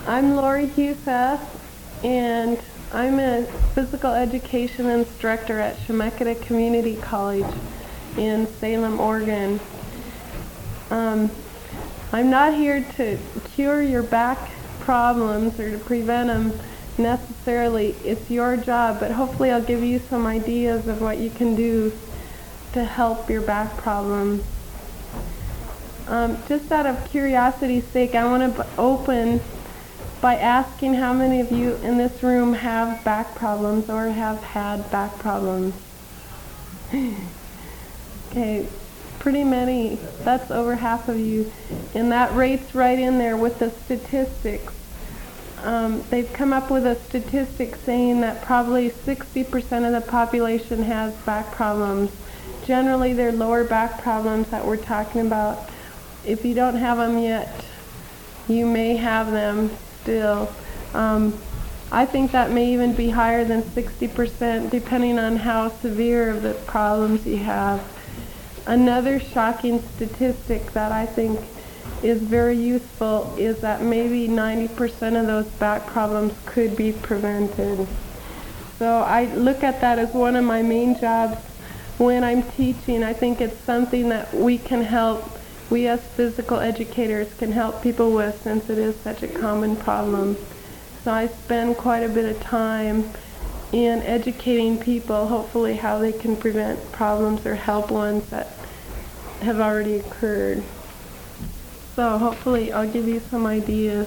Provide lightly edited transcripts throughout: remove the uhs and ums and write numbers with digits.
I'm Lori Huseth, and I'm a physical education instructor at Chemeketa Community College in Salem, Oregon. I'm not here to cure your back problems or to prevent them necessarily. It's your job, but hopefully I'll give you some ideas of what you can do to help your back problems. Just out of curiosity's sake, I want to open by asking how many of you in this room have back problems or have had back problems. Okay, pretty many. That's over half of you. And that rate's right in there with the statistics. They've come up with a statistic saying that probably 60% of the population has back problems. Generally, they're lower back problems that we're talking about. If you don't have them yet, you may have them still. I think that may even be higher than 60%, depending on how severe of the problems you have. Another shocking statistic that I think is very useful is that maybe 90% of those back problems could be prevented. So I look at that as one of my main jobs when I'm teaching. I think it's something that we can help, we as physical educators can help people with, since it is such a common problem. So I spend quite a bit of time in educating people, hopefully how they can prevent problems or help ones that have already occurred. So hopefully I'll give you some ideas.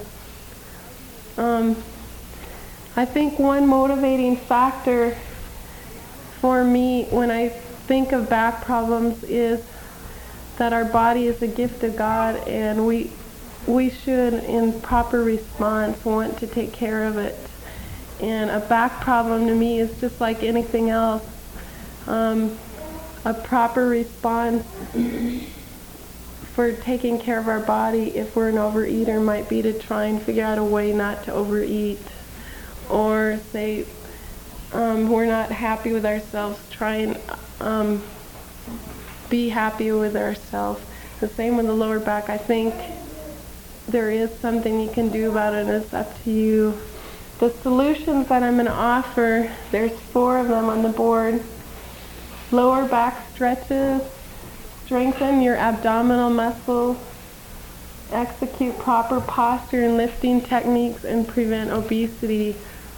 I think one motivating factor for me when I think of back problems is that our body is a gift of God, and we should, in proper response, want to take care of it. And a back problem to me is just like anything else. A proper response for taking care of our body, if we're an overeater, might be to try and figure out a way not to overeat. Or say we're not happy with ourselves, try and be happy with ourselves. The same with the lower back. I think there is something you can do about it, and it's up to you. The solutions that I'm going to offer, there's 4 of them on the board. Lower back stretches, strengthen your abdominal muscles, execute proper posture and lifting techniques, and prevent obesity.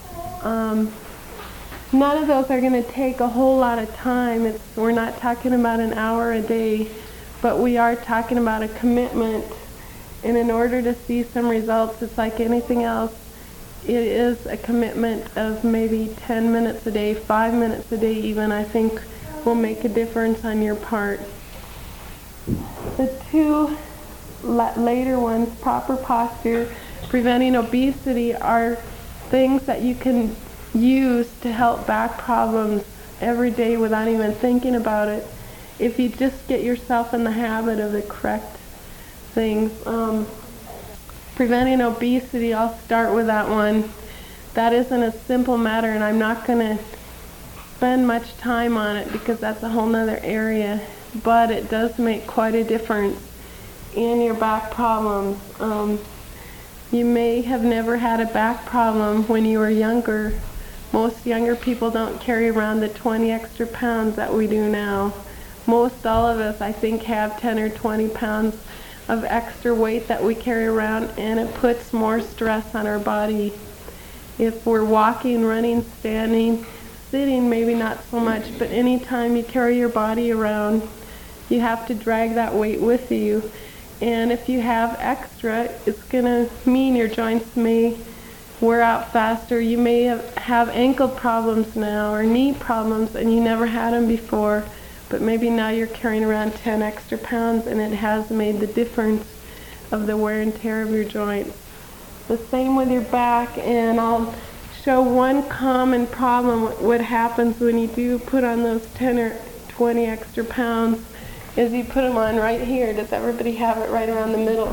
None of those are going to take a whole lot of time. We're not talking about an hour a day, but we are talking about a commitment. And in order to see some results, it's like anything else. It is a commitment of maybe 10 minutes a day, 5 minutes a day even, I think will make a difference on your part. The 2 later ones, proper posture, preventing obesity, are things that you can use to help back problems every day without even thinking about it, if you just get yourself in the habit of the correct things. Preventing obesity, I'll start with that one. That isn't a simple matter, and I'm not going to spend much time on it because that's a whole nother area, but it does make quite a difference in your back problems. You may have never had a back problem when you were younger. Most younger people don't carry around the 20 extra pounds that we do now. Most all of us, I think, have 10 or 20 pounds of extra weight that we carry around, and it puts more stress on our body. If we're walking, running, standing, sitting, maybe not so much, but anytime you carry your body around, you have to drag that weight with you. And if you have extra, it's going to mean your joints may wear out faster. You may have ankle problems now or knee problems, and you never had them before, but maybe now you're carrying around 10 extra pounds, and it has made the difference of the wear and tear of your joints. The same with your back, and I'll show one common problem. What happens when you do put on those 10 or 20 extra pounds is you put them on right here. Does everybody have it right around the middle?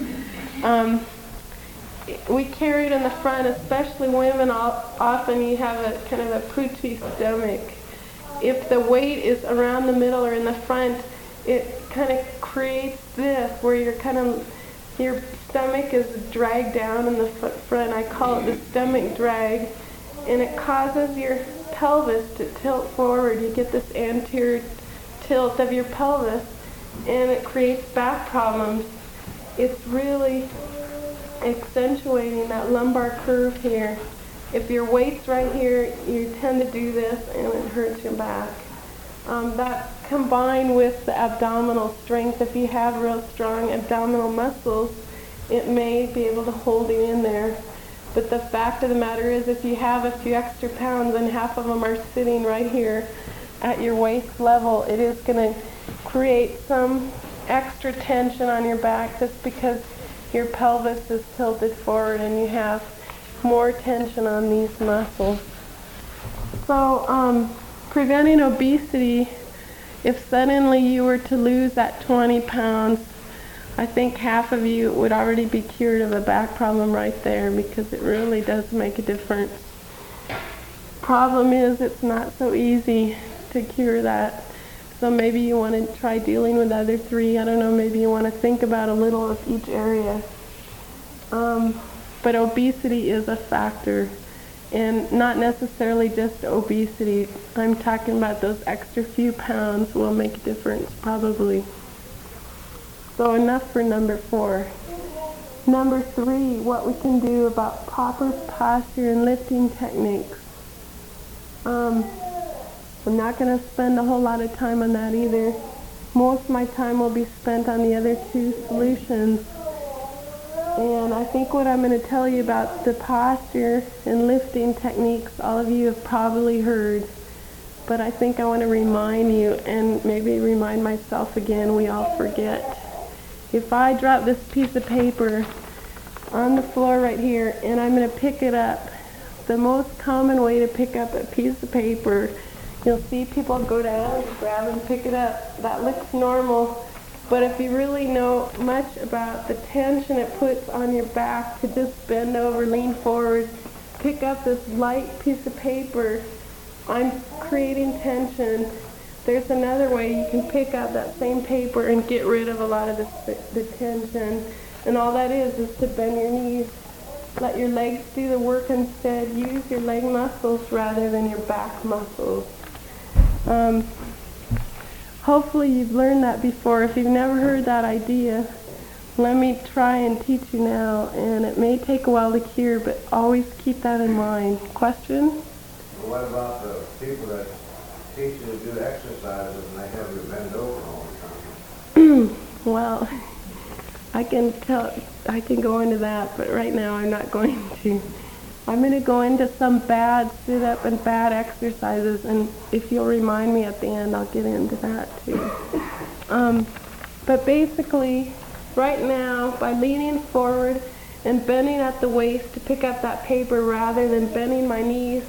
We carry it in the front, especially women. Often you have a kind of a poochy stomach. If the weight is around the middle or in the front, it kind of creates this where you're kind of your stomach is dragged down in the front. I call it the stomach drag, and it causes your pelvis to tilt forward. You get this anterior tilt of your pelvis, and it creates back problems. It's really accentuating that lumbar curve here. If your weight's right here, you tend to do this and it hurts your back. That combined with the abdominal strength, if you have real strong abdominal muscles, it may be able to hold you in there. But the fact of the matter is, if you have a few extra pounds and half of them are sitting right here at your waist level, it is going to create some extra tension on your back just because your pelvis is tilted forward and you have more tension on these muscles. So preventing obesity, if suddenly you were to lose that 20 pounds, I think half of you would already be cured of a back problem right there, because it really does make a difference. Problem is, it's not so easy to cure that. So maybe you want to try dealing with the other three. I don't know, maybe you want to think about a little of each area. But obesity is a factor, and not necessarily just obesity. I'm talking about those extra few pounds will make a difference, probably. So enough for number 4. Number 3, what we can do about proper posture and lifting techniques. I'm not going to spend a whole lot of time on that either. Most of my time will be spent on the other 2 solutions. And I think what I'm going to tell you about the posture and lifting techniques, all of you have probably heard. But I think I want to remind you, and maybe remind myself again, we all forget. If I drop this piece of paper on the floor right here, and I'm going to pick it up, the most common way to pick up a piece of paper, you'll see people go down, grab and pick it up. That looks normal. But if you really know much about the tension it puts on your back to just bend over, lean forward, pick up this light piece of paper, I'm creating tension. There's another way you can pick up that same paper and get rid of a lot of the tension. And all that is to bend your knees. Let your legs do the work instead. Use your leg muscles rather than your back muscles. Hopefully you've learned that before. If you've never heard that idea, let me try and teach you now. And it may take a while to cure, but always keep that in mind. Question? Well, what about the people that teach you to do exercises and they have you bend over all the time? Well, I can go into that, but right now I'm not going to. I'm going to go into some bad sit-up and bad exercises, and if you'll remind me at the end, I'll get into that too. But basically, right now, by leaning forward and bending at the waist to pick up that paper rather than bending my knees,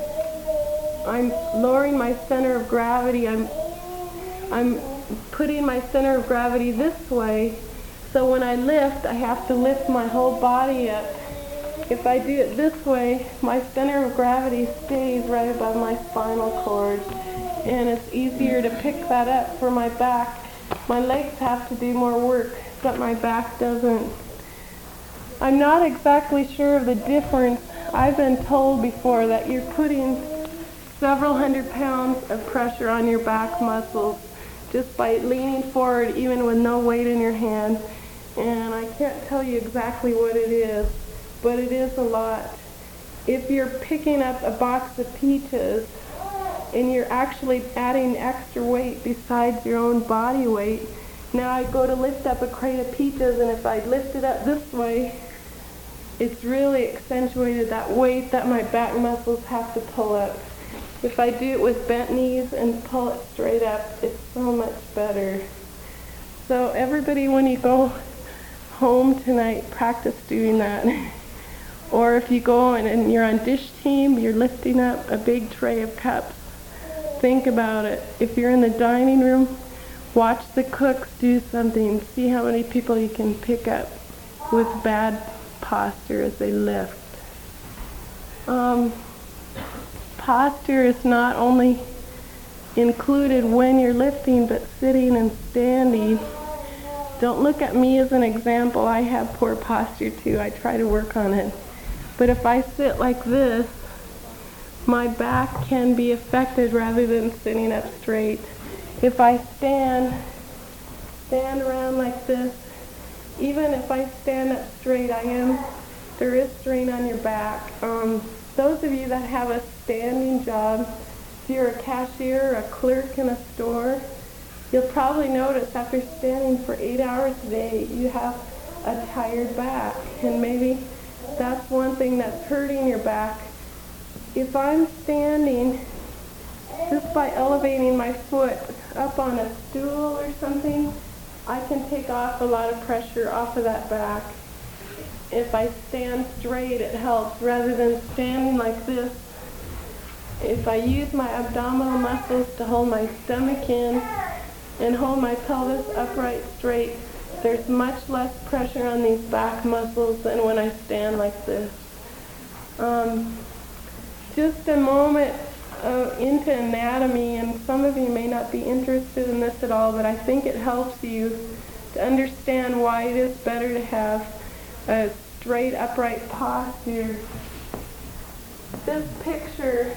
I'm lowering my center of gravity. I'm putting my center of gravity this way, so when I lift, I have to lift my whole body up. If I do it this way, my center of gravity stays right above my spinal cord, and it's easier to pick that up for my back. My legs have to do more work, but my back doesn't. I'm not exactly sure of the difference. I've been told before that you're putting several hundred pounds of pressure on your back muscles just by leaning forward, even with no weight in your hand. And I can't tell you exactly what it is, but it is a lot. If you're picking up a box of peaches and you're actually adding extra weight besides your own body weight, now I go to lift up a crate of peaches, and if I lift it up this way, it's really accentuated that weight that my back muscles have to pull up. If I do it with bent knees and pull it straight up, it's so much better. So everybody, when you go home tonight, practice doing that. Or if you go and you're on dish team, you're lifting up a big tray of cups, think about it. If you're in the dining room, watch the cooks do something. See how many people you can pick up with bad posture as they lift. Posture is not only included when you're lifting, but sitting and standing. Don't look at me as an example. I have poor posture too. I try to work on it. But if I sit like this, my back can be affected rather than sitting up straight. If I stand around like this, even if I stand up straight, there is strain on your back. Those of you that have a standing job, if you're a cashier or a clerk in a store, you'll probably notice after standing for 8 hours a day, you have a tired back. And maybe that's one thing that's hurting your back. If I'm standing, just by elevating my foot up on a stool or something, I can take off a lot of pressure off of that back. If I stand straight, it helps rather than standing like this. If I use my abdominal muscles to hold my stomach in and hold my pelvis upright straight, there's much less pressure on these back muscles than when I stand like this. Just a moment into anatomy, and some of you may not be interested in this at all, but I think it helps you to understand why it is better to have a straight, upright posture. This picture,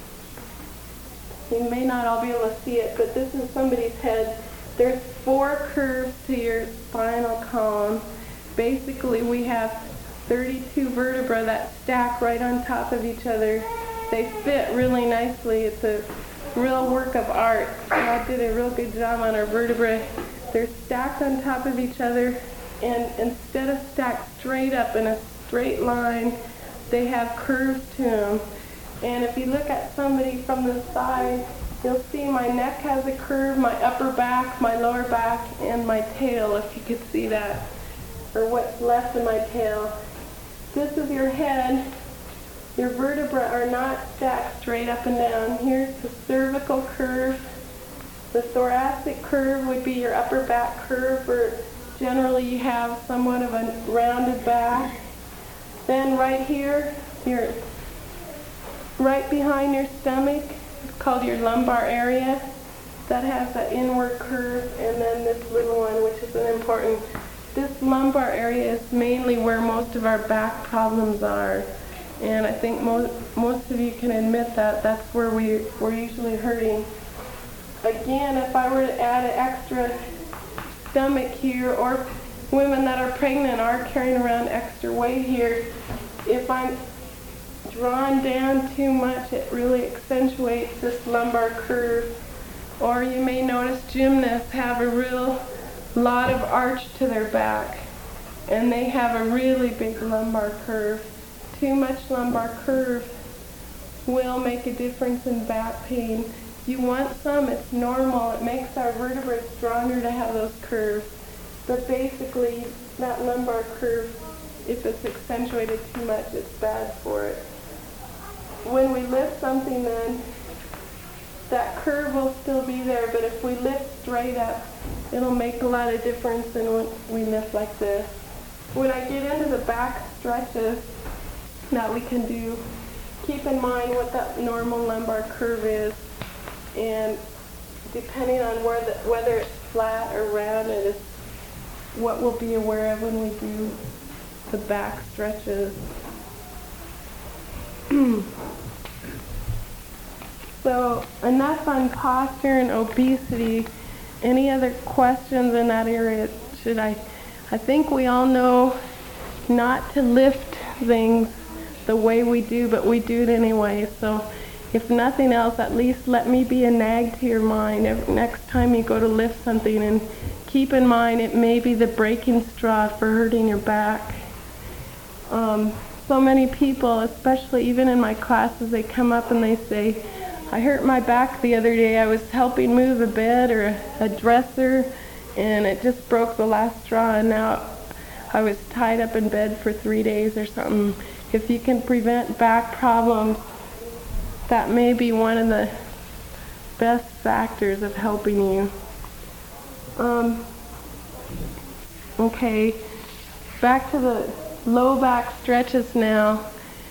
you may not all be able to see it, but this is somebody's head. There's 4 curves to your spinal column. Basically, we have 32 vertebrae that stack right on top of each other. They fit really nicely. It's a real work of art. God did a real good job on our vertebrae. They're stacked on top of each other, and instead of stacked straight up in a straight line, they have curves to them. And if you look at somebody from the side, you'll see my neck has a curve, my upper back, my lower back, and my tail, if you could see that, or what's left of my tail. This is your head. Your vertebrae are not stacked straight up and down. Here's the cervical curve. The thoracic curve would be your upper back curve, where generally you have somewhat of a rounded back. Then right here, right behind your stomach, it's called your lumbar area. That has that inward curve, and then this little one, which is an important. This lumbar area is mainly where most of our back problems are. And I think most of you can admit that that's where we're usually hurting. Again, if I were to add an extra stomach here, or women that are pregnant are carrying around extra weight here, if I'm drawn down too much, it really accentuates this lumbar curve. Or you may notice gymnasts have a real lot of arch to their back, and they have a really big lumbar curve. Too much lumbar curve will make a difference in back pain. You want some, it's normal. It makes our vertebrae stronger to have those curves. But basically, that lumbar curve, if it's accentuated too much, it's bad for it. When we lift something then, that curve will still be there, but if we lift straight up, it'll make a lot of difference than when we lift like this. When I get into the back stretches that we can do, keep in mind what that normal lumbar curve is, and depending on whether it's flat or rounded is what we'll be aware of when we do the back stretches. So enough on posture and obesity. Any other questions in that area? I think we all know not to lift things the way we do, but we do it anyway. So if nothing else, at least let me be a nag to your mind next time you go to lift something, and keep in mind it may be the breaking straw for hurting your back. So many people, especially even in my classes, they come up and they say, I hurt my back the other day. I was helping move a bed or a dresser, and it just broke the last straw, and now I was tied up in bed for 3 days or something. If you can prevent back problems, that may be one of the best factors of helping you. Okay, back to the low back stretches now,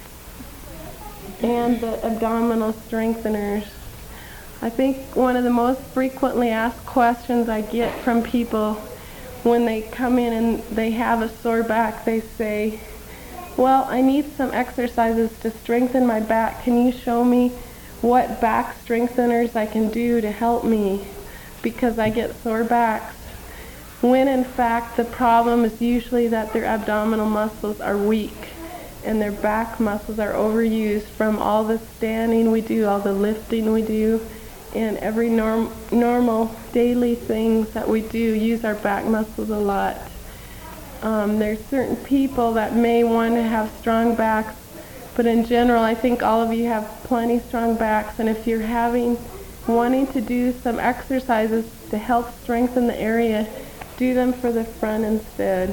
and the abdominal strengtheners. I think one of the most frequently asked questions I get from people when they come in and they have a sore back, they say, well, I need some exercises to strengthen my back. Can you show me what back strengtheners I can do to help me because I get sore backs? When in fact the problem is usually that their abdominal muscles are weak and their back muscles are overused from all the standing we do, all the lifting we do, and every normal daily things that we do use our back muscles a lot. There's certain people that may want to have strong backs, but in general I think all of you have plenty strong backs, and if you're wanting to do some exercises to help strengthen the area, do them for the front instead.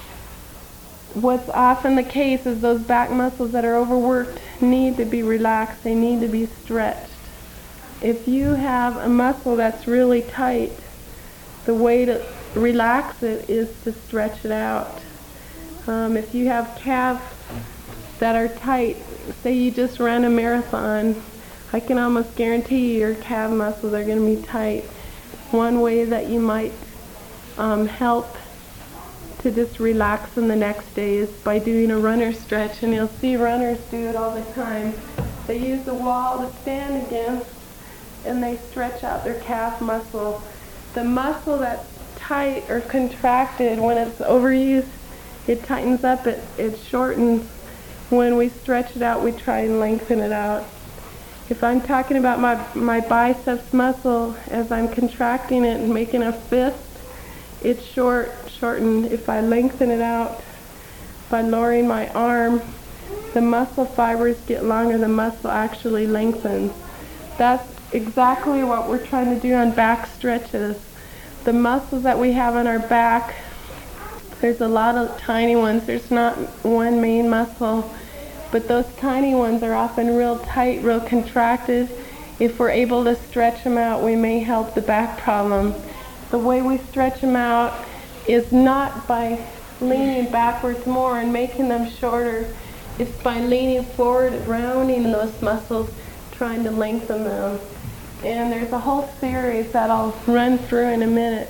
What's often the case is those back muscles that are overworked need to be relaxed, they need to be stretched. If you have a muscle that's really tight, the way to relax it is to stretch it out. If you have calves that are tight, say you just ran a marathon, I can almost guarantee your calf muscles are going to be tight. One way that you might help to just relax in the next day is by doing a runner stretch, and you'll see runners do it all the time. They use the wall to stand against and they stretch out their calf muscle. The muscle that's tight or contracted, when it's overused, it tightens up, it shortens. When we stretch it out, we try and lengthen it out. If I'm talking about my biceps muscle, as I'm contracting it and making a fist, it's shortened. If I lengthen it out by lowering my arm, the muscle fibers get longer, the muscle actually lengthens. That's exactly what we're trying to do on back stretches. The muscles that we have on our back, there's a lot of tiny ones. There's not one main muscle, but those tiny ones are often real tight, real contracted. If we're able to stretch them out, we may help the back problem. The way we stretch them out is not by leaning backwards more and making them shorter. It's by leaning forward, rounding those muscles, trying to lengthen them. And there's a whole series that I'll run through in a minute.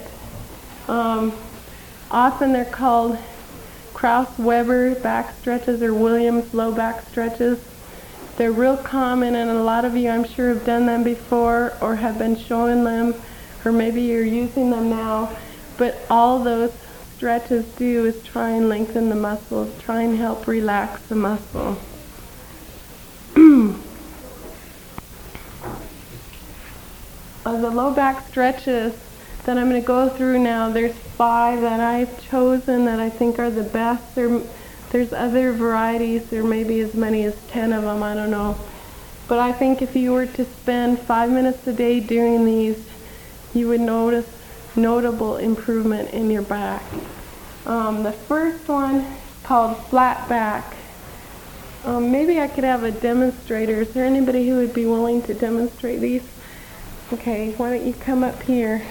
Often they're called Krause-Weber back stretches or Williams low back stretches. They're real common, and a lot of you, I'm sure, have done them before or have been showing them, or maybe you're using them now. But all those stretches do is try and lengthen the muscles, try and help relax the muscle. The low back stretches that I'm going to go through now, there's 5 that I've chosen that I think are the best. There's other varieties, there may be as many as 10 of them, I don't know. But I think if you were to spend 5 minutes a day doing these, you would notice notable improvement in your back. The first one is called flat back. Maybe I could have a demonstrator. Is there anybody who would be willing to demonstrate these? Okay, why don't you come up here?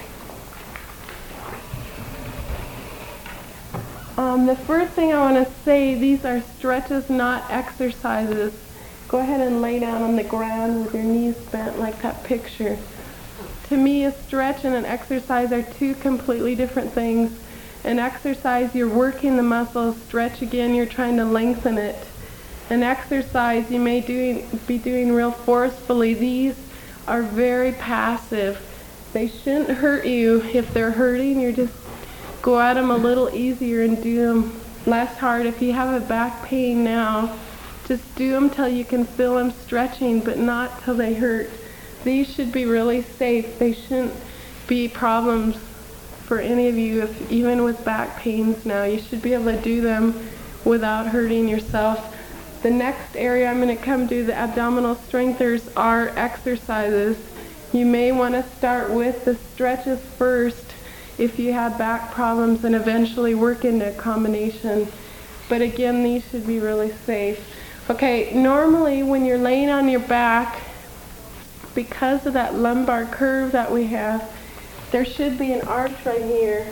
The first thing I want to say, these are stretches, not exercises. Go ahead and lay down on the ground with your knees bent like that picture. To me, a stretch and an exercise are 2 completely different things. An exercise, you're working the muscle. Stretch, again, you're trying to lengthen it. An exercise, you may be doing real forcefully. These are very passive. They shouldn't hurt you. If they're hurting, you just go at them a little easier and do them less hard. If you have a back pain now, just do them till you can feel them stretching, but not till they hurt. These should be really safe. They shouldn't be problems for any of you, even with back pains now. You should be able to do them without hurting yourself. The next area I'm going to come to, the abdominal strengtheners, are exercises. You may want to start with the stretches first if you have back problems and eventually work into a combination. But again, these should be really safe. Okay, normally when you're laying on your back, because of that lumbar curve that we have, there should be an arch right here.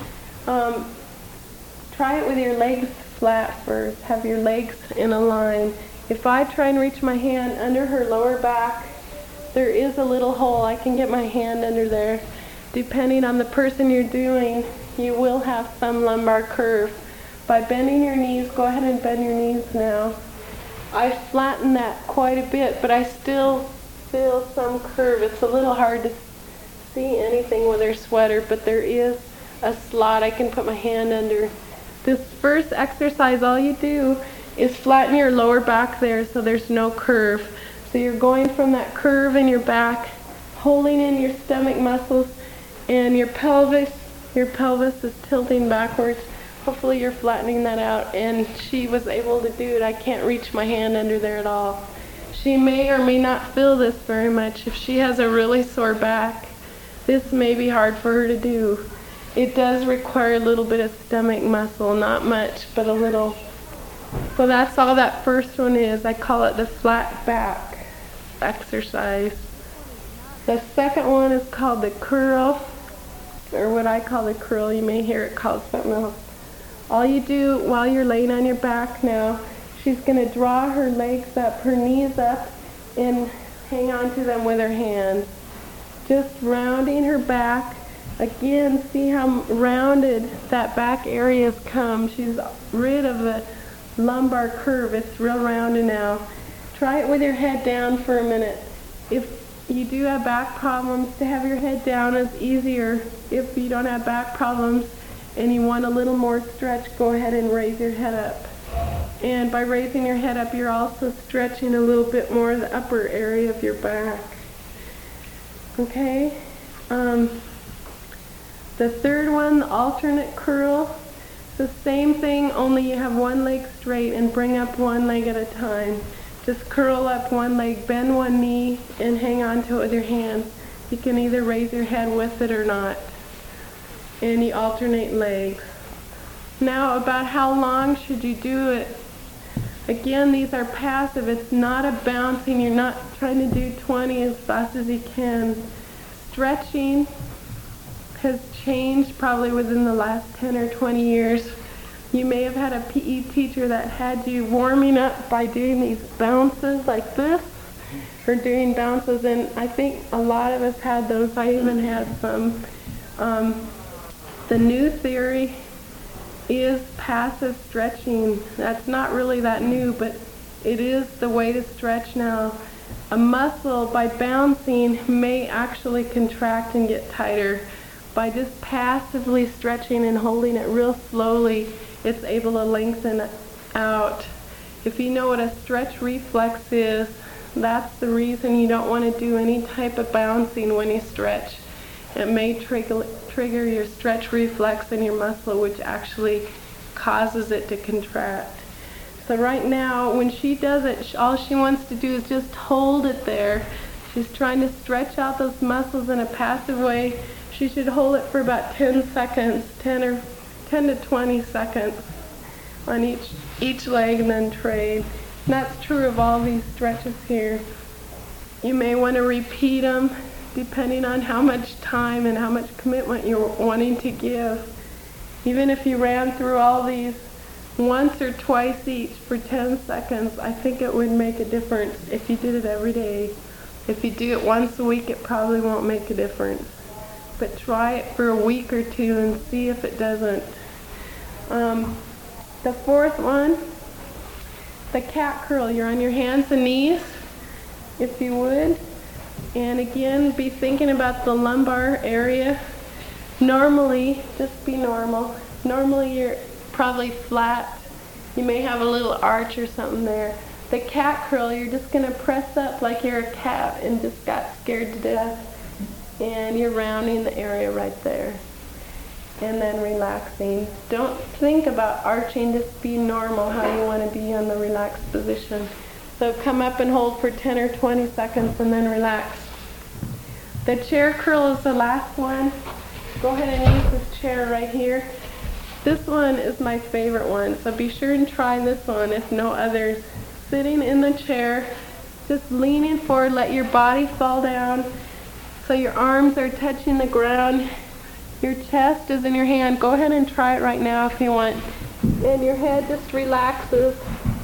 Try it with your legs flat first. Have your legs in a line. If I try and reach my hand under her lower back, there is a little hole. I can get my hand under there. Depending on the person you're doing, you will have some lumbar curve. By bending your knees, go ahead and bend your knees now. I flattened that quite a bit, but I still feel some curve. It's a little hard to see anything with her sweater, but there is a slot I can put my hand under. This first exercise, all you do is flatten your lower back there so there's no curve. So you're going from that curve in your back, holding in your stomach muscles, and your pelvis is tilting backwards. Hopefully you're flattening that out, and she was able to do it. I can't reach my hand under there at all. She may or may not feel this very much. If she has a really sore back, this may be hard for her to do. It does require a little bit of stomach muscle, not much, but a little. So that's all that first one is. I call it the flat back exercise. The second one is called the curl, or what I call the curl. You may hear it called something else. All you do while you're laying on your back now, she's going to draw her legs up, her knees up, and hang on to them with her hands. Just rounding her back. Again, see how rounded that back area has come. She's rid of the lumbar curve. It's real rounded now. Try it with your head down for a minute. If you do have back problems, to have your head down is easier. If you don't have back problems and you want a little more stretch, go ahead and raise your head up. And by raising your head up, you're also stretching a little bit more of the upper area of your back. Okay? The third one, the alternate curl, the same thing, only you have one leg straight and bring up one leg at a time. Just curl up one leg, bend one knee, and hang on to it with your hands. You can either raise your head with it or not. And you alternate legs. Now, about how long should you do it? Again, these are passive. It's not a bouncing. You're not trying to do 20 as fast as you can. Stretching has changed probably within the last 10 or 20 years. You may have had a PE teacher that had you warming up by doing these bounces like this, or doing bounces, and I think a lot of us had those. I even had some. The new theory is passive stretching. That's not really that new, but it is the way to stretch now. A muscle, by bouncing, may actually contract and get tighter. By just passively stretching and holding it real slowly, it's able to lengthen out. If you know what a stretch reflex is, that's the reason you don't want to do any type of bouncing when you stretch. It may trigger your stretch reflex in your muscle, which actually causes it to contract. So right now, when she does it, all she wants to do is just hold it there. She's trying to stretch out those muscles in a passive way. She should hold it for about 10 seconds, 10 to 20 seconds on each leg, and then trade. And that's true of all these stretches here. You may want to repeat them depending on how much time and how much commitment you're wanting to give. Even if you ran through all these once or twice each for 10 seconds, I think it would make a difference if you did it every day. If you do it once a week, it probably won't make a difference. But try it for a week or two and see if it doesn't. The fourth one, the cat curl. You're on your hands and knees, if you would. And again, be thinking about the lumbar area. Normally, just be normal. Normally you're probably flat. You may have a little arch or something there. The cat curl, you're just going to press up like you're a cat and just got scared to death. And you're rounding the area right there. And then relaxing. Don't think about arching, just be normal how you want to be on the relaxed position. So come up and hold for 10 or 20 seconds and then relax. The chair curl is the last one. Go ahead and use this chair right here. This one is my favorite one, so be sure and try this one if no others. Sitting in the chair, just leaning forward, let your body fall down so your arms are touching the ground. Your chest is in your hand. Go ahead and try it right now if you want. And your head just relaxes.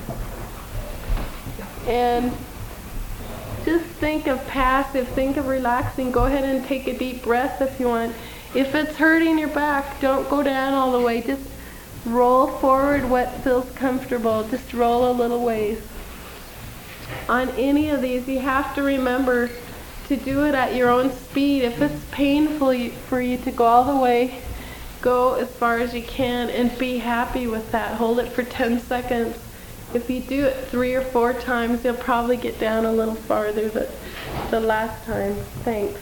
And just think of passive, think of relaxing. Go ahead and take a deep breath if you want. If it's hurting your back, don't go down all the way. Just roll forward what feels comfortable. Just roll a little ways. On any of these, you have to remember to do it at your own speed. If it's painful for you to go all the way, go as far as you can and be happy with that. Hold it for 10 seconds. If you do it 3 or 4 times, you'll probably get down a little farther the last time. Thanks.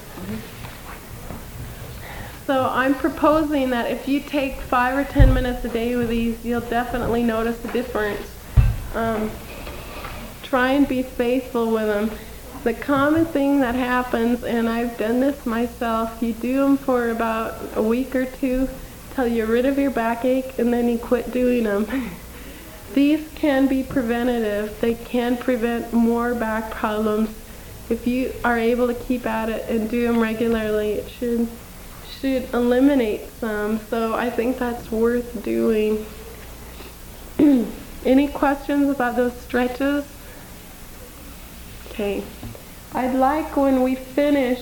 So I'm proposing that if you take 5 or 10 minutes a day with these, you'll definitely notice a difference. Try and be faithful with them. The common thing that happens, and I've done this myself, you do them for about a week or 2 till you're rid of your backache, and then you quit doing them. These can be preventative. They can prevent more back problems. If you are able to keep at it and do them regularly, it should eliminate some. So I think that's worth doing. Any questions about those stretches? Okay. I'd like when we finish,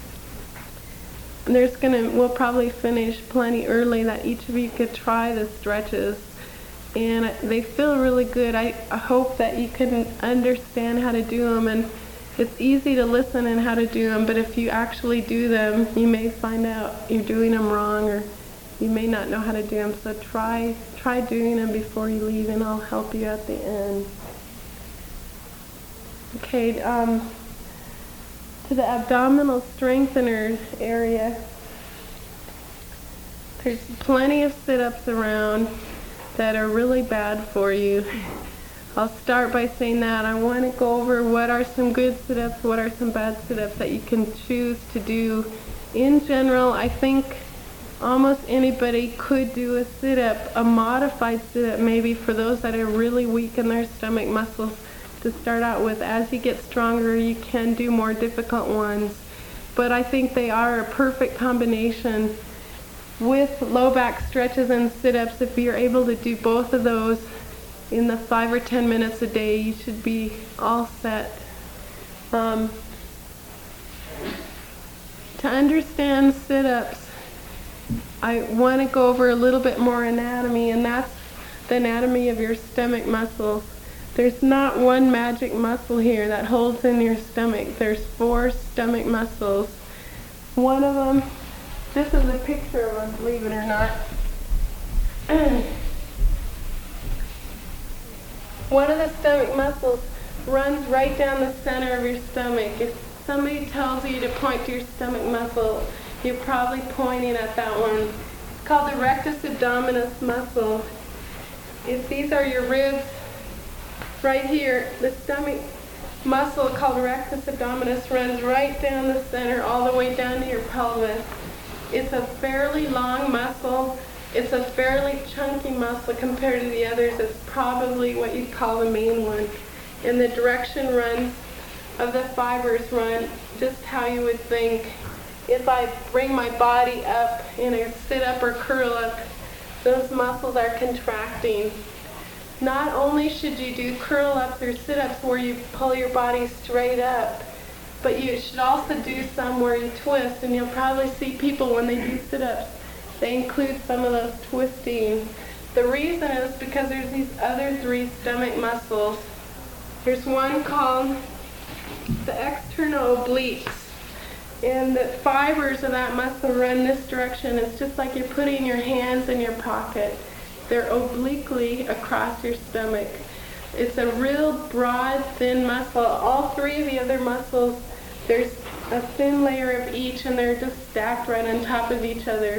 we'll probably finish plenty early, that each of you could try the stretches. And they feel really good. I hope that you can understand how to do them. And it's easy to listen and how to do them, but if you actually do them, you may find out you're doing them wrong, or you may not know how to do them. So try doing them before you leave, and I'll help you at the end. Okay, to the abdominal strengthener area, there's plenty of sit-ups around that are really bad for you. I'll start by saying that. I want to go over what are some good sit-ups, what are some bad sit-ups that you can choose to do. In general, I think almost anybody could do a sit-up, a modified sit-up maybe for those that are really weak in their stomach muscles to start out with. As you get stronger, you can do more difficult ones. But I think they are a perfect combination with low back stretches and sit-ups. If you're able to do both of those in the 5 or 10 minutes a day, you should be all set. To understand sit-ups, I want to go over a little bit more anatomy, and that's the anatomy of your stomach muscles. There's not one magic muscle here that holds in your stomach. There's 4 stomach muscles. One of them, this is a picture of them, believe it or not. One of the stomach muscles runs right down the center of your stomach. If somebody tells you to point to your stomach muscle, you're probably pointing at that one. It's called the rectus abdominis muscle. If these are your ribs, right here, the stomach muscle called rectus abdominis runs right down the center, all the way down to your pelvis. It's a fairly long muscle. It's a fairly chunky muscle compared to the others. It's probably what you'd call the main one. And the direction runs of the fibers run just how you would think. If I bring my body up in a sit-up or curl-up, those muscles are contracting. Not only should you do curl-ups or sit-ups where you pull your body straight up, but you should also do some where you twist, and you'll probably see people when they do sit-ups, they include some of those twisting. The reason is because there's these other 3 stomach muscles. There's one called the external obliques, and the fibers of that muscle run this direction. It's just like you're putting your hands in your pocket. They're obliquely across your stomach. It's a real broad, thin muscle. All 3 of the other muscles, there's a thin layer of each, and they're just stacked right on top of each other.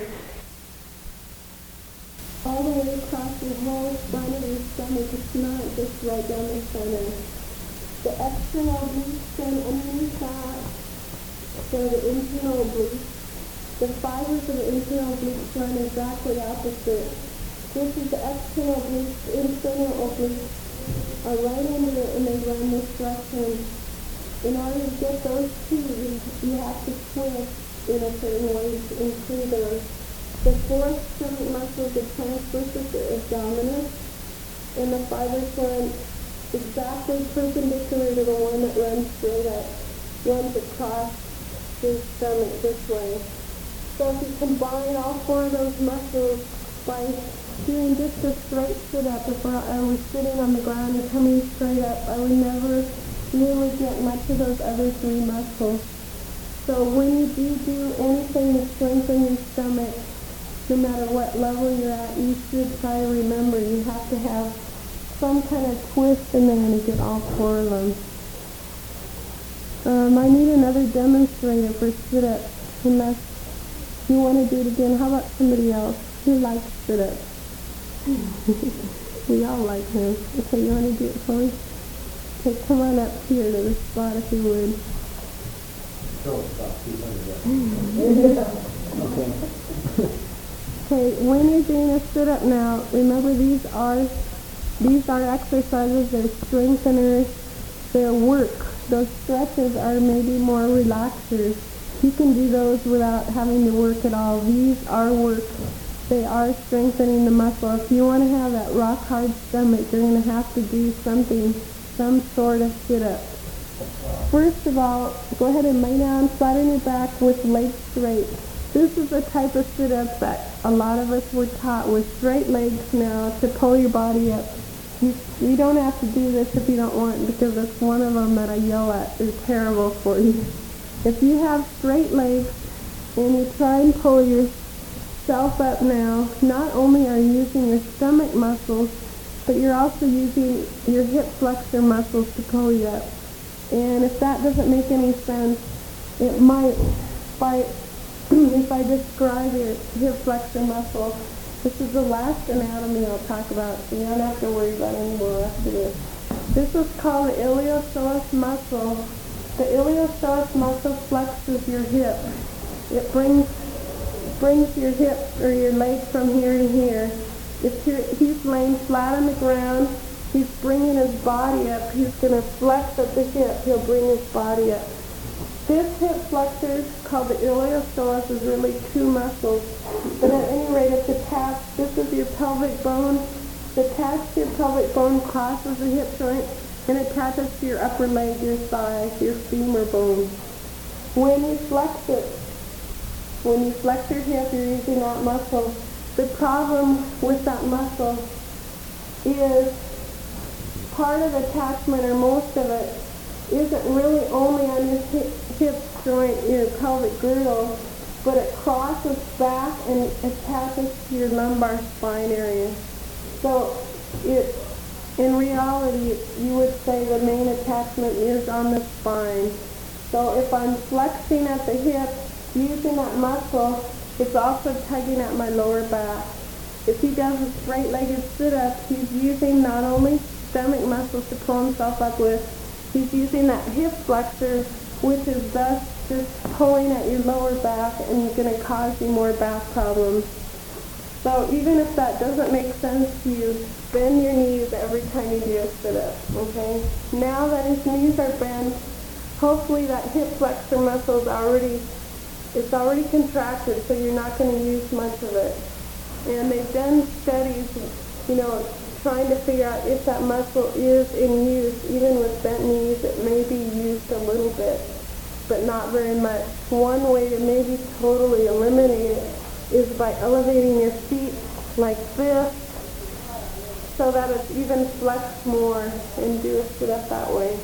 All the way across the whole front of your stomach. It's not just right down the center. The external obliques and underneath that, so the internal obliques. The fibers of the internal obliques run exactly opposite. This is the external obliques. The internal obliques are right under it, and they run this direction. In order to get those 2, you have to twist in a certain way to include those. The 4th stomach muscle is the transversus abdominis, and the fibers run exactly perpendicular to the one that runs straight up, runs across the stomach this way. So if you combine all four of those muscles by doing just a straight sit-up, if I was sitting on the ground and coming straight up, I would never really get much of those other three muscles. So when you do anything to strengthen your stomach, no matter what level you're at, you should try to remember you have to have some kind of twist in there to get all four of them. I need another demonstrator for sit-ups, unless you want to do it again. How about somebody else who likes sit-ups? We all like them. Okay, you want to do it for me? Okay, come on up here to the spot if you would. Okay, when you're doing a sit-up now, remember these are exercises, they're strengtheners, they're work. Those stretches are maybe more relaxers. You can do those without having to work at all. These are work. They are strengthening the muscle. If you want to have that rock hard stomach, you're going to have to do something, some sort of sit-up. First of all, go ahead and lay down flat on your back with legs straight. This is the type of sit-up that a lot of us were taught with straight legs now to pull your body up. You don't have to do this if you don't want, because it's one of them that I yell at. They're terrible for you. If you have straight legs and you try and pull yourself up now, not only are you using your stomach muscles, but you're also using your hip flexor muscles to pull you up. And if that doesn't make any sense, it might, if I describe your hip flexor muscle. This is the last anatomy I'll talk about, so you don't have to worry about any more after this. This is called the iliopsoas muscle. The iliopsoas muscle flexes your hip. It brings your hip or your leg from here to here. If he's laying flat on the ground, he's bringing his body up. He's going to flex at the hip. He'll bring his body up. This hip flexor, called the iliopsoas, is really two muscles. But at any rate, it's attached. This is your pelvic bone. Attached to your pelvic bone crosses the hip joint and attaches to your upper leg, your thigh, your femur bone. When you flex your hip, you're using that muscle. The problem with that muscle is part of attachment, or most of it, isn't really only on your hip joint, your pelvic girdle, but it crosses back and attaches to your lumbar spine area. So in reality, you would say the main attachment is on the spine. So if I'm flexing at the hip, using that muscle, it's also tugging at my lower back. If he does a straight-legged sit-up, he's using not only stomach muscles to pull himself up with, he's using that hip flexor, which is thus just pulling at your lower back, and it's going to cause you more back problems. So even if that doesn't make sense to you, bend your knees every time you do a sit-up, okay? Now that his knees are bent, hopefully that hip flexor muscle is already contracted, so you're not going to use much of it. And they've done studies, trying to figure out if that muscle is in use. Even with bent knees, it may be used a little bit, but not very much. One way to maybe totally eliminate it is by elevating your feet like this, so that it's even flexed more, and do a sit-up that way.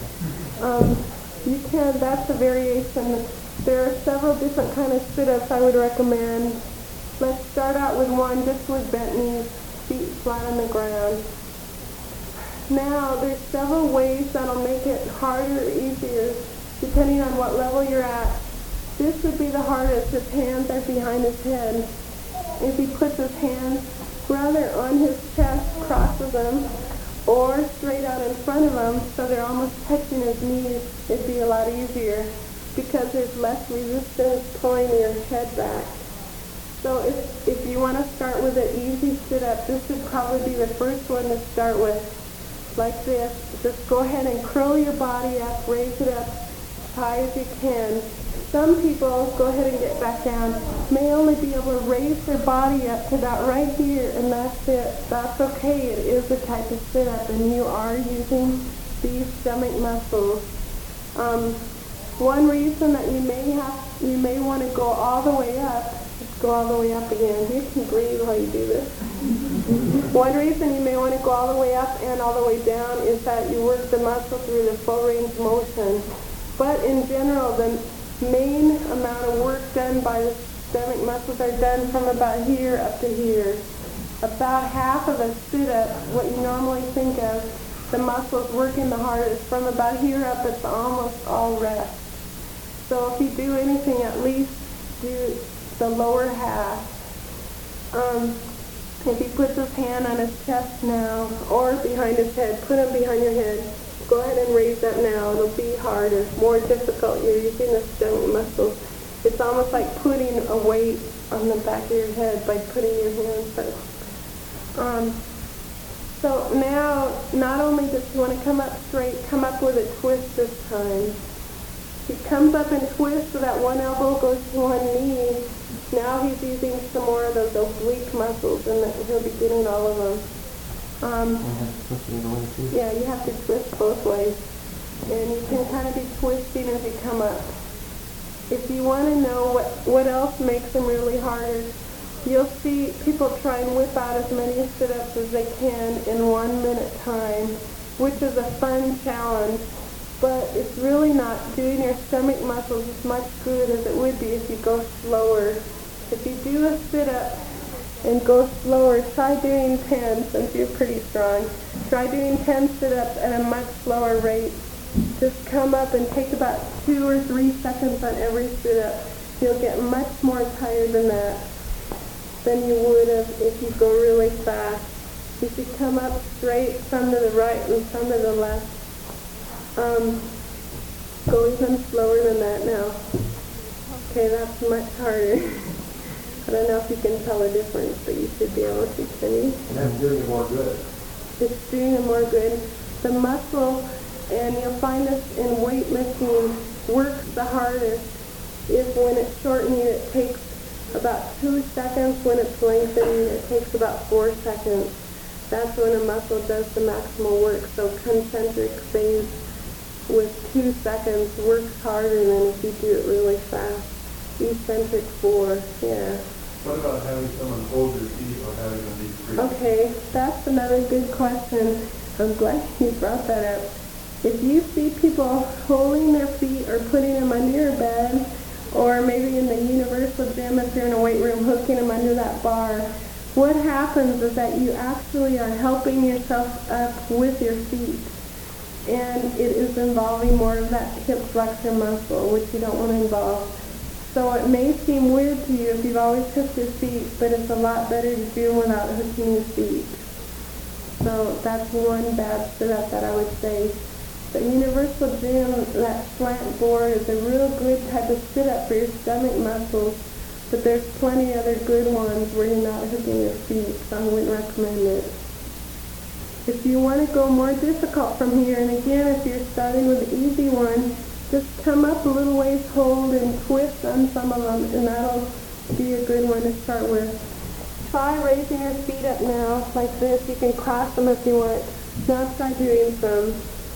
That's a variation. There are several different kind of sit-ups I would recommend. Let's start out with one just with bent knees, feet flat on the ground. Now, there's several ways that'll make it harder or easier, depending on what level you're at. This would be the hardest. His hands are behind his head. If he puts his hands rather on his chest, crosses them, or straight out in front of him, so they're almost touching his knees, it'd be a lot easier, because there's less resistance pulling your head back. So if you want to start with an easy sit-up, this would probably be the first one to start with. Like this. Just go ahead and curl your body up, raise it up as high as you can. Some people, go ahead and get back down, may only be able to raise their body up to about right here, and that's it. That's okay. It is a type of sit-up, and you are using these stomach muscles. One reason that you may want to go all the way up, let's go all the way up again. You can breathe while you do this. One reason you may want to go all the way up and all the way down is that you work the muscle through the full range motion. But in general, the main amount of work done by the stomach muscles are done from about here up to here. About half of a sit-up, what you normally think of, the muscles working the hardest, from about here up, it's almost all rest. So if you do anything, at least do the lower half. If he puts his hand on his chest now, or behind his head, put him behind your head. Go ahead and raise that now. It'll be harder, more difficult. You're using the stomach muscles. It's almost like putting a weight on the back of your head by putting your hands up. So now, not only does he want to come up straight, come up with a twist this time. He comes up and twists so that one elbow goes to one knee. Now he's using some more of those oblique muscles, and he'll be getting all of them. Yeah, you have to twist both ways. And you can kind of be twisting as you come up. If you want to know what else makes them really harder, you'll see people try and whip out as many sit-ups as they can in 1 minute time, which is a fun challenge. But it's really not doing your stomach muscles as much good as it would be if you go slower. If you do a sit-up and go slower, try doing 10, since you're pretty strong. Try doing 10 sit-ups at a much slower rate. Just come up and take about 2 or 3 seconds on every sit-up. You'll get much more tired than you would have if you go really fast. You should come up straight, some to the right and some to the left. Go even slower than that now. Okay, that's much harder. I don't know if you can tell the difference, but you should be able to, can you? And that's doing it more good. It's doing it more good. The muscle, and you'll find this in weightlifting, works the hardest if when it's shortening it takes about 2 seconds. When it's lengthening it takes about 4 seconds. That's when a muscle does the maximal work. So concentric phase with 2 seconds works harder than if you do it really fast. Eccentric 4, yeah. What about having someone hold your feet or having them be free? Okay, that's another good question. I'm glad you brought that up. If you see people holding their feet or putting them under your bed, or maybe in the universal gym if you're in a weight room, hooking them under that bar, what happens is that you actually are helping yourself up with your feet. And it is involving more of that hip flexor muscle, which you don't want to involve. So it may seem weird to you if you've always hooked your feet, but it's a lot better to do without hooking your feet. So that's one bad sit-up that I would say. The universal gym, that slant board, is a real good type of sit-up for your stomach muscles, but there's plenty other good ones where you're not hooking your feet, so I wouldn't recommend it. If you want to go more difficult from here, and again, if you're starting with the easy one, just come up a little ways, hold, and twist on some of them, and that'll be a good one to start with. Try raising your feet up now, like this. You can cross them if you want. Now try doing some.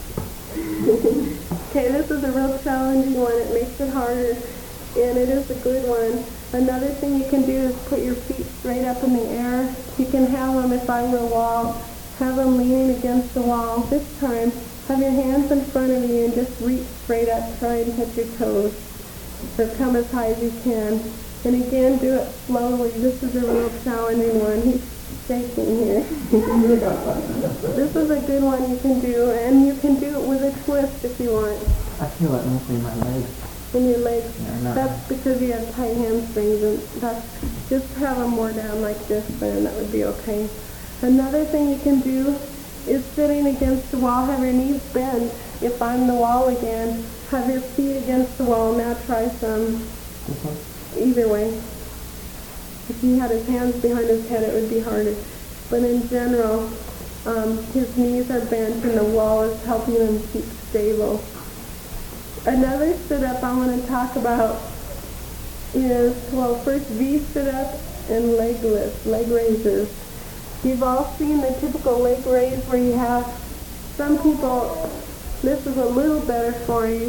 Okay, this is a real challenging one. It makes it harder, and it is a good one. Another thing you can do is put your feet straight up in the air. You can have them, if I were a wall, have them leaning against the wall. This time, have your hands in front of you and just reach straight up, try and touch your toes, or come as high as you can. And again, do it slowly. This is a real challenging one. He's shaking here. This is a good one you can do, and you can do it with a twist if you want. I feel it mostly in my legs. In your legs. Yeah, that's because you have tight hamstrings, and that's just have them more down like this, then that would be okay. Another thing you can do is sitting against the wall, have your knees bent. If I'm the wall again, have your feet against the wall. Now try some. Either way. If he had his hands behind his head, it would be harder. But in general, his knees are bent and the wall is helping him keep stable. Another sit-up I want to talk about is, well, first V sit-up and leg lifts, leg raises. You've all seen the typical leg raise where you have some people, this is a little better for you,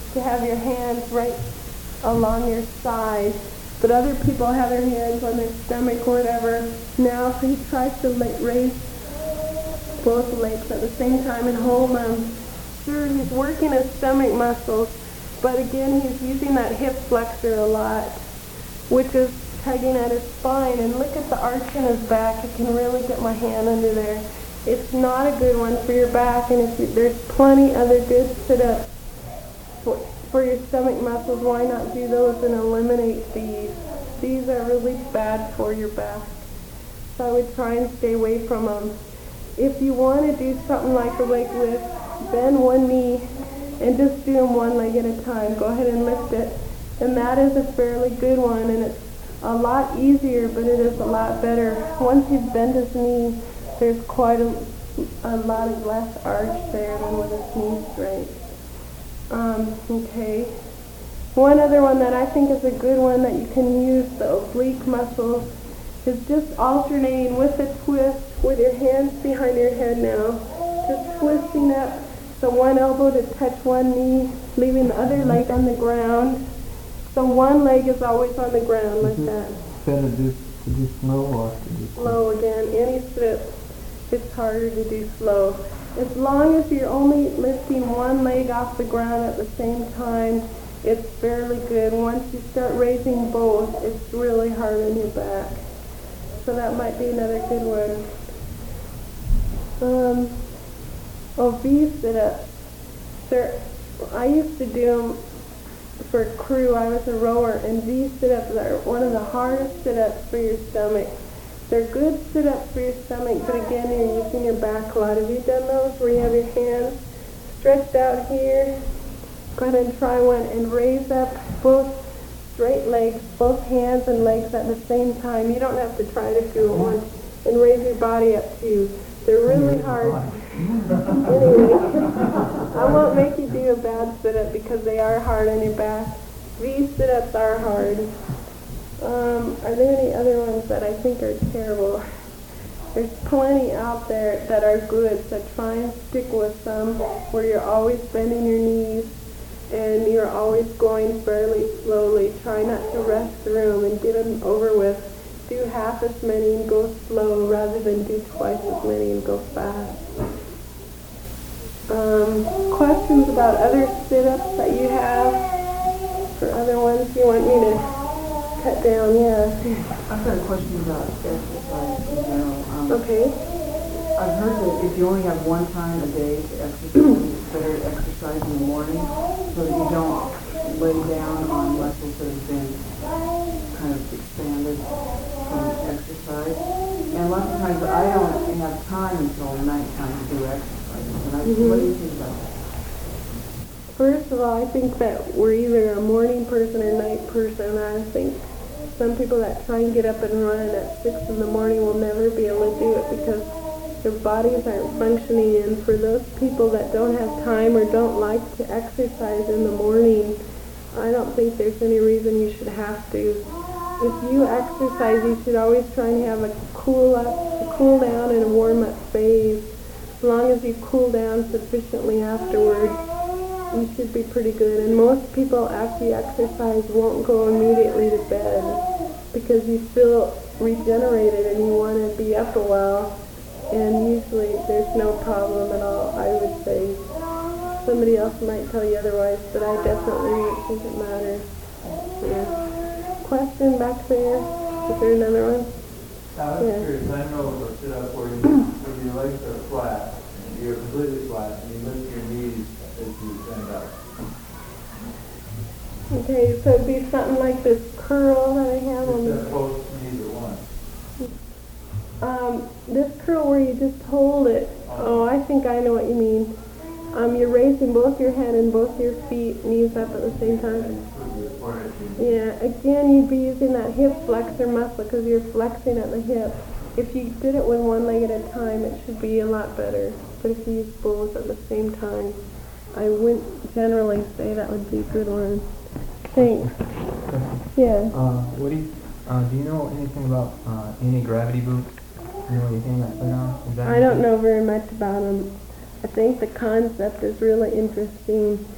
to have your hands right along your side. But other people have their hands on their stomach or whatever. Now, so he tries to raise both legs at the same time and hold them. Sure, he's working his stomach muscles, but again, he's using that hip flexor a lot, which is tugging at his spine. And look at the arch in his back. I can really get my hand under there. It's not a good one for your back, and there's plenty other good sit-ups for your stomach muscles. Why not do those and eliminate these? These are really bad for your back, so I would try and stay away from them. If you want to do something like a leg lift, bend one knee and just do them one leg at a time. Go ahead and lift it, and that is a fairly good one, and it's a lot easier, but it is a lot better. Once you bend his knee, there's quite a lot of less arch there than with his knee straight. Okay. One other one that I think is a good one that you can use, the oblique muscles, is just alternating with a twist with your hands behind your head now. Just twisting up, so one elbow to touch one knee, leaving the other leg on the ground. So one leg is always on the ground like that. Better to do slow or to do Slow again. Any slip, it's harder to do slow. As long as you're only lifting one leg off the ground at the same time, it's fairly good. Once you start raising both, it's really hard on your back. So that might be another good one. V sit-ups. I used to do them for crew. I was a rower, and V sit-ups are one of the hardest sit-ups for your stomach. They're good sit-ups for your stomach, but again, you're using your back a lot. Have you done those where you have your hands stretched out here? Go ahead and try one and raise up both straight legs, both hands and legs at the same time. You don't have to try to do it once, and raise your body up too. They're really hard. Anyway, I won't make you do a bad sit-up because they are hard on your back. These sit-ups are hard. Are there any other ones that I think are terrible? There's plenty out there that are good, so try and stick with some where you're always bending your knees and you're always going fairly slowly. Try not to rush through them and get them over with. Do half as many and go slow rather than do twice as many and go fast. Questions about other sit-ups that you have? For other ones you want me to cut down? Yeah. I've got a question about exercise in general. Okay. I've heard that if you only have one time a day to exercise, it's better to exercise in the morning so that you don't lay down on muscles that have been kind of expanded from exercise. And lots of times I don't have time until nighttime to do exercise. And what do you think about that? First of all, I think that we're either a morning person or night person. I think some people that try and get up and run at 6 in the morning will never be able to do it because their bodies aren't functioning. And for those people that don't have time or don't like to exercise in the morning, I don't think there's any reason you should have to. If you exercise, you should always try and have a cool down and a warm up phase. As long as you cool down sufficiently afterwards, you should be pretty good. And most people after you exercise won't go immediately to bed because you feel regenerated and you want to be up a while. And usually there's no problem at all, I would say. Somebody else might tell you otherwise, but I definitely don't think it matters. Yeah. Question back there? Is there another one? Now, I'm curious, I know of a sit-up where your legs are flat, and you're completely flat, and you lift your knees as you stand up. Okay, so it'd be something like this curl that I have on Except both knees at once. this curl where you just hold it. Oh, I think I know what you mean. You're raising both your head and both your feet, knees up at the same time. Yeah, again, you'd be using that hip flexor muscle because you're flexing at the hip. If you did it with one leg at a time, it should be a lot better. But if you use both at the same time, I wouldn't generally say that would be a good one. Thanks. Yeah. Do you know anything about anti-gravity boots? Do you know anything about that? I don't know very much about them. I think the concept is really interesting.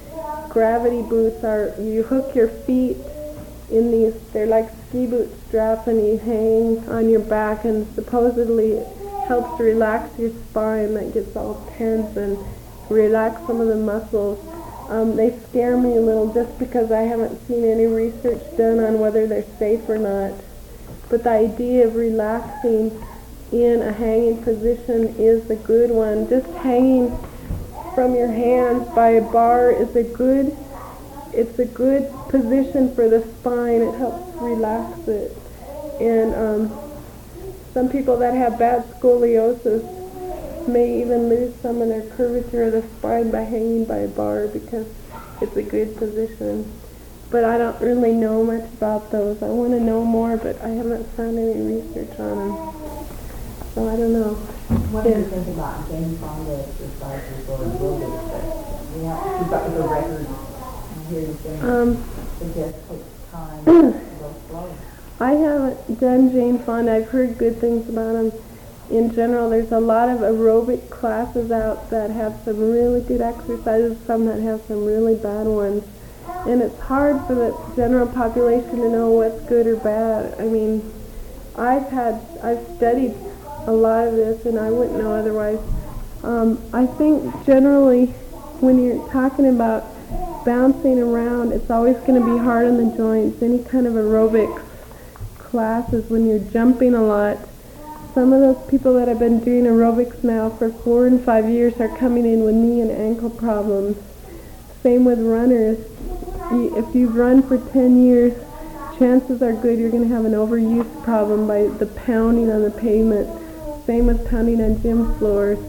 gravity boots are, you hook your feet in these, they're like ski boot straps, and you hang on your back, and supposedly it helps relax your spine that gets all tense and relax some of the muscles. They scare me a little just because I haven't seen any research done on whether they're safe or not. But the idea of relaxing in a hanging position is a good one. Just hanging from your hands by a bar is it's a good position for the spine. It helps relax it. And some people that have bad scoliosis may even lose some of their curvature of the spine by hanging by a bar because it's a good position. But I don't really know much about those. I want to know more, but I haven't found any research on them. So I don't know. What do you think about Jane Fonda exercises or aerobics that she's got the record? I hear you saying it just takes time to go slow. I haven't done Jane Fonda. I've heard good things about them. In general, there's a lot of aerobic classes out that have some really good exercises, some that have some really bad ones. And it's hard for the general population to know what's good or bad. I mean, I've studied a lot of this, and I wouldn't know otherwise. I think generally when you're talking about bouncing around, it's always going to be hard on the joints. Any kind of aerobics classes, when you're jumping a lot, some of those people that have been doing aerobics now for 4 and 5 years are coming in with knee and ankle problems. Same with runners. If you've run for 10 years, chances are good you're going to have an overuse problem by the pounding on the pavement. Same with pounding on gym floors.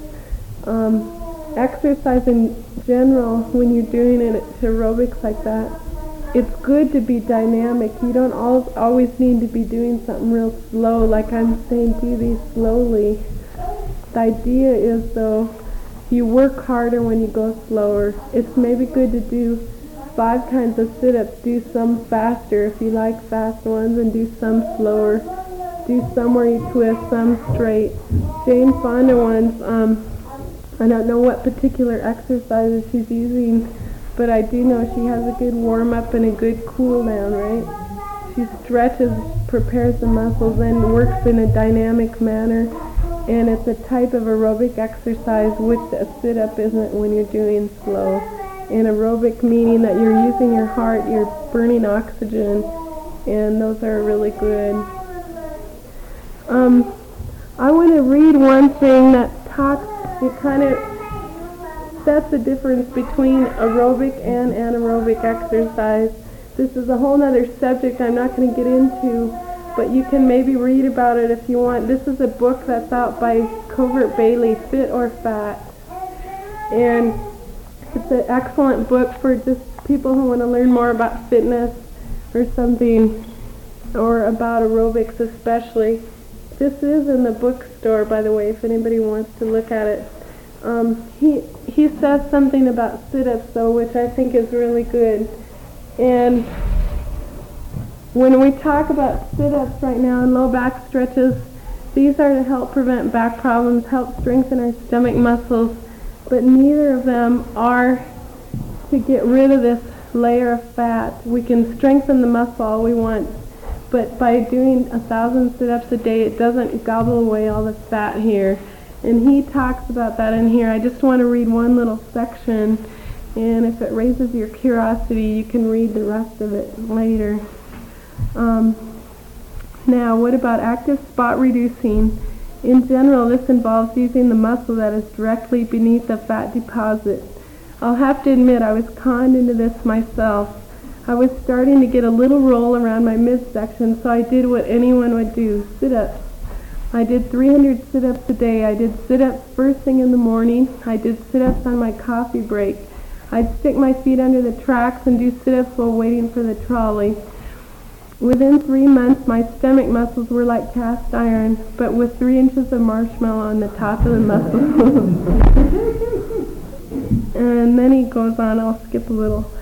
Exercise in general, when you're doing it to aerobics like that, it's good to be dynamic. You don't always need to be doing something real slow. Like I'm saying, do these slowly. The idea is, though, you work harder when you go slower. It's maybe good to do 5 kinds of sit-ups. Do some faster if you like fast ones, and do some slower. Do some where you twist, some straight. Jane Fonda ones, I don't know what particular exercises she's using, but I do know she has a good warm-up and a good cool-down, right? She stretches, prepares the muscles, and works in a dynamic manner. And it's a type of aerobic exercise which a sit-up isn't when you're doing slow. And aerobic meaning that you're using your heart, you're burning oxygen, and those are really good. I want to read one thing that it kind of sets the difference between aerobic and anaerobic exercise. This is a whole other subject I'm not going to get into, but you can maybe read about it if you want. This is a book that's out by Covert Bailey, Fit or Fat. And it's an excellent book for just people who want to learn more about fitness or something, or about aerobics especially. This is in the bookstore, by the way, if anybody wants to look at it. He says something about sit-ups, though, which I think is really good. And when we talk about sit-ups right now and low back stretches, these are to help prevent back problems, help strengthen our stomach muscles, but neither of them are to get rid of this layer of fat. We can strengthen the muscle all we want, but by doing 1,000 sit-ups a day, it doesn't gobble away all the fat here. And he talks about that in here. I just want to read one little section, and if it raises your curiosity, you can read the rest of it later. Now, what about active spot reducing? In general, this involves using the muscle that is directly beneath the fat deposit. I'll have to admit I was conned into this myself. I was starting to get a little roll around my midsection, so I did what anyone would do, sit-ups. I did 300 sit-ups a day. I did sit-ups first thing in the morning. I did sit-ups on my coffee break. I'd stick my feet under the tracks and do sit-ups while waiting for the trolley. Within 3 months, my stomach muscles were like cast iron, but with 3 inches of marshmallow on the top of the muscles. And then he goes on, I'll skip a little.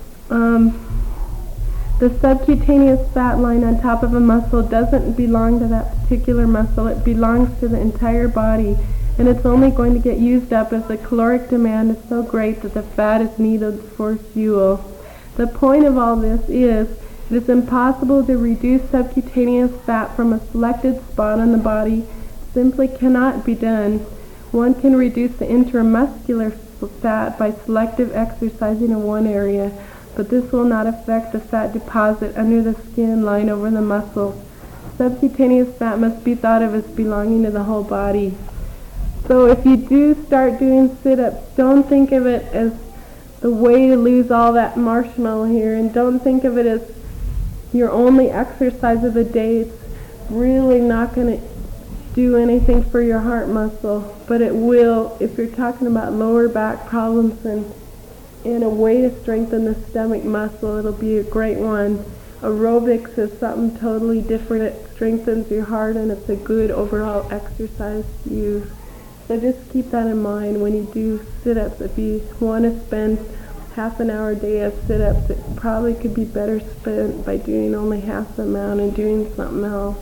The subcutaneous fat line on top of a muscle doesn't belong to that particular muscle. It belongs to the entire body. and it's only going to get used up as the caloric demand is so great that the fat is needed for fuel. The point of all this is, it is impossible to reduce subcutaneous fat from a selected spot on the body. Simply cannot be done. One can reduce the intramuscular fat by selective exercising in one area, but this will not affect the fat deposit under the skin lying over the muscles. Subcutaneous fat must be thought of as belonging to the whole body. So if you do start doing sit-ups, don't think of it as the way to lose all that marshmallow here, and don't think of it as your only exercise of the day. It's really not going to do anything for your heart muscle, but it will if you're talking about lower back problems and a way to strengthen the stomach muscle. It'll be a great one. Aerobics is something totally different. It strengthens your heart and it's a good overall exercise to use. So just keep that in mind when you do sit-ups. If you want to spend half an hour a day of sit-ups, it probably could be better spent by doing only half the amount and doing something else.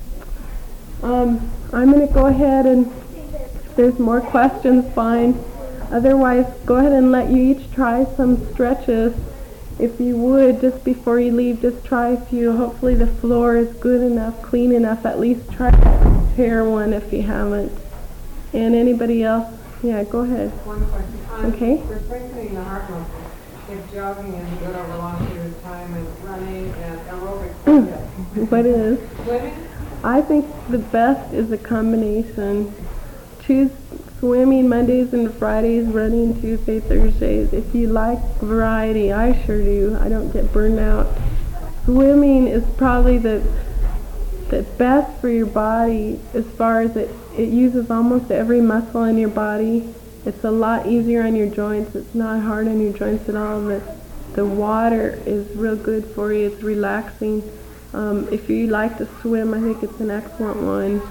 I'm going to go ahead and if there's more questions, fine. Otherwise, go ahead and let you each try some stretches. If you would, just before you leave, just try a few. Hopefully the floor is good enough, clean enough. At least try to pair one if you haven't. And anybody else? Yeah, go ahead. One question. Okay. For strengthening the heart muscle, if jogging is good over a long period of time and running and aerobics, What is? swimming? I think the best is a combination. Choose swimming Mondays and Fridays, running Tuesday, Thursdays. If you like variety, I sure do. I don't get burned out. Swimming is probably the best for your body as far as it uses almost every muscle in your body. It's a lot easier on your joints. It's not hard on your joints at all. The water is real good for you. It's relaxing. If you like to swim, I think it's an excellent one.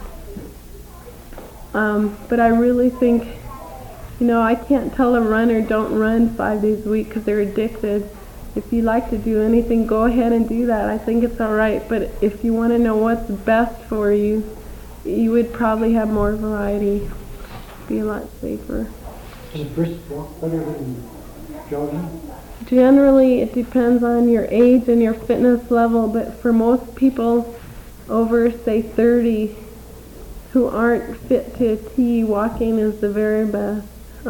But I really think, I can't tell a runner don't run 5 days a week because they're addicted. If you like to do anything, go ahead and do that. I think it's all right. But if you want to know what's best for you, you would probably have more variety. Be a lot safer. Is a brisk walk better than jogging? Generally, it depends on your age and your fitness level, but for most people over, say, 30 who aren't fit to a T, walking is the very best.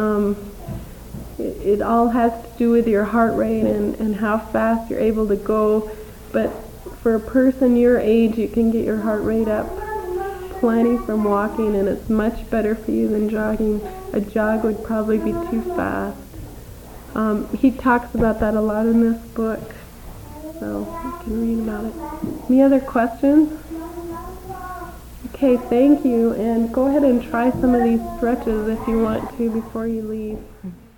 It all has to do with your heart rate and how fast you're able to go, but for a person your age, you can get your heart rate up plenty from walking, and it's much better for you than jogging. A jog would probably be too fast. He talks about that a lot in this book, so you can read about it. Any other questions? Okay, thank you, and go ahead and try some of these stretches if you want to before you leave.